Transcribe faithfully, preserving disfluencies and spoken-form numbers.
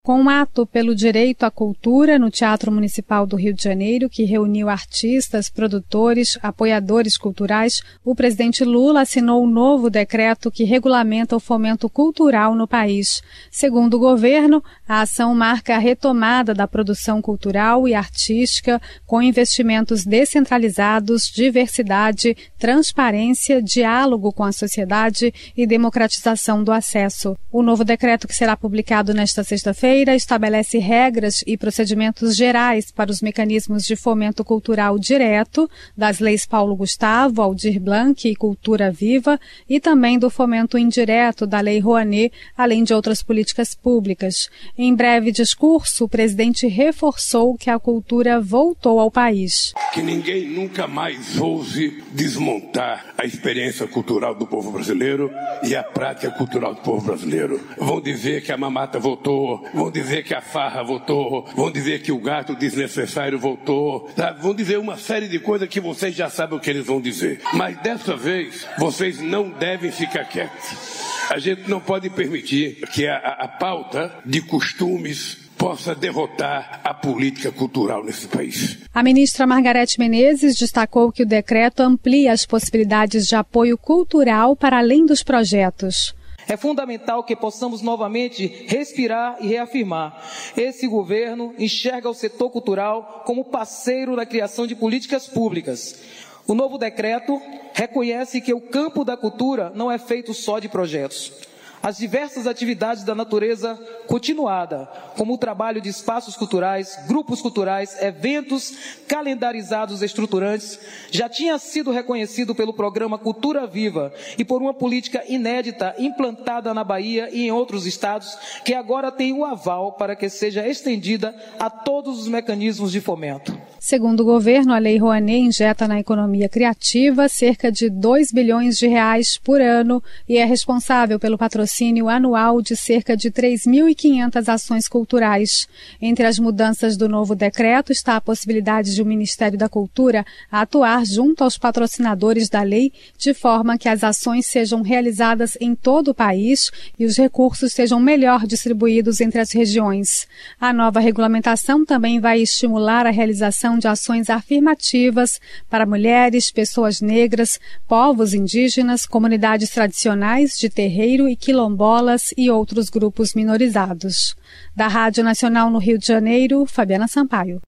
Com um ato pelo direito à cultura no Teatro Municipal do Rio de Janeiro, que reuniu artistas, produtores, apoiadores culturais, o presidente Lula assinou um novo decreto que regulamenta o fomento cultural no país. Segundo o governo, a ação marca a retomada da produção cultural e artística com investimentos descentralizados, diversidade, transparência, diálogo com a sociedade e democratização do acesso. O novo decreto, que será publicado nesta sexta-feira, estabelece regras e procedimentos gerais para os mecanismos de fomento cultural direto das leis Paulo Gustavo, Aldir Blanc e Cultura Viva e também do fomento indireto da Lei Rouanet, além de outras políticas públicas. Em breve discurso, o presidente reforçou que a cultura voltou ao país. Que ninguém nunca mais ouse desmontar a experiência cultural do povo brasileiro e a prática cultural do povo brasileiro. Vão dizer que a mamata voltou, vão dizer que a farra voltou, vão dizer que o gato desnecessário voltou, tá? Vão dizer uma série de coisas que vocês já sabem o que eles vão dizer. Mas dessa vez, vocês não devem ficar quietos. A gente não pode permitir que a, a, a pauta de costumes possa derrotar a política cultural nesse país. A ministra Margarete Menezes destacou que o decreto amplia as possibilidades de apoio cultural para além dos projetos. É fundamental que possamos novamente respirar e reafirmar. Esse governo enxerga o setor cultural como parceiro na criação de políticas públicas. O novo decreto reconhece que o campo da cultura não é feito só de projetos. As diversas atividades da natureza continuada, como o trabalho de espaços culturais, grupos culturais, eventos calendarizados estruturantes, já tinha sido reconhecido pelo programa Cultura Viva e por uma política inédita implantada na Bahia e em outros estados, que agora tem o aval para que seja estendida a todos os mecanismos de fomento. Segundo o governo, a Lei Rouanet injeta na economia criativa cerca de dois bilhões de reais por ano e é responsável pelo patrocínio anual de cerca de três mil e quinhentas ações culturais. Entre as mudanças do novo decreto está a possibilidade de o Ministério da Cultura atuar junto aos patrocinadores da lei, de forma que as ações sejam realizadas em todo o país e os recursos sejam melhor distribuídos entre as regiões. A nova regulamentação também vai estimular a realização de ações afirmativas para mulheres, pessoas negras, povos indígenas, comunidades tradicionais de terreiro e quilombolas e outros grupos minorizados. Da Rádio Nacional no Rio de Janeiro, Fabiana Sampaio.